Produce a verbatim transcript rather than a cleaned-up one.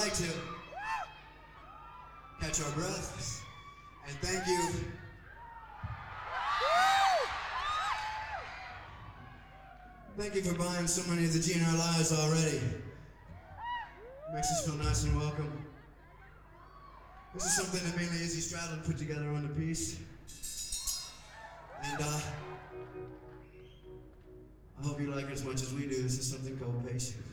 like to catch our breath and thank you. Thank you for buying so many of the G N R Lives already. Makes us feel nice and welcome. This is something that mainly Izzy Stradlin put together on the piece. And uh, I hope you like it as much as we do. This is something called Patient.